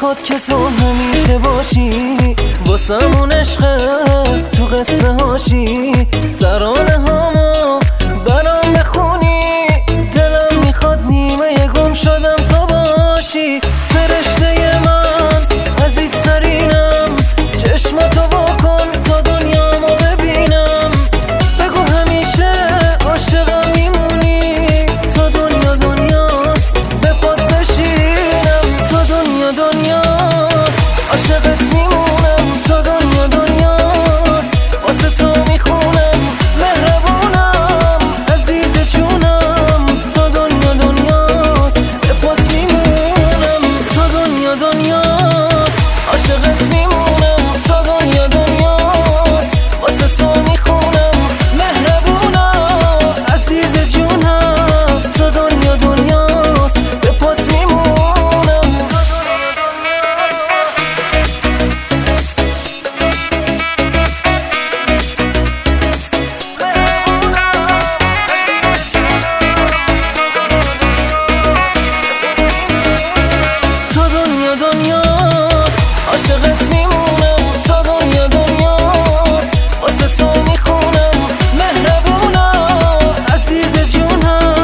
میخواد که تو همیشه باشی، واسمون عشقه تو قصه هاشی، ترانه هامو برام بخونی، دلم میخواد نیمه گم شدم تو باشی، فرشته من عزیزترینم، چشمتو واکن تا دنیامو ببینم، بگو همیشه عاشقم میمونی، تا دنیا دنیاست به پات بشینم، تا دنیا دنیاست عاشقت میمونم، تا دنیا دنیاست واسه تو میخونم، مهربونم عزیز جونم، تا دنیا دنیاست به پات میمونم، تا دنیا دنیاست عاشقت میمونم، تا دنیا دنیاست واسه تو میخونم، مهربونم عزیز جونم، تا دنیا دنیاست به پات میمونم. عاشقت میمونم، تا دنیا دنیاست واسه تو میخونم، مهربونم عزیز جونم.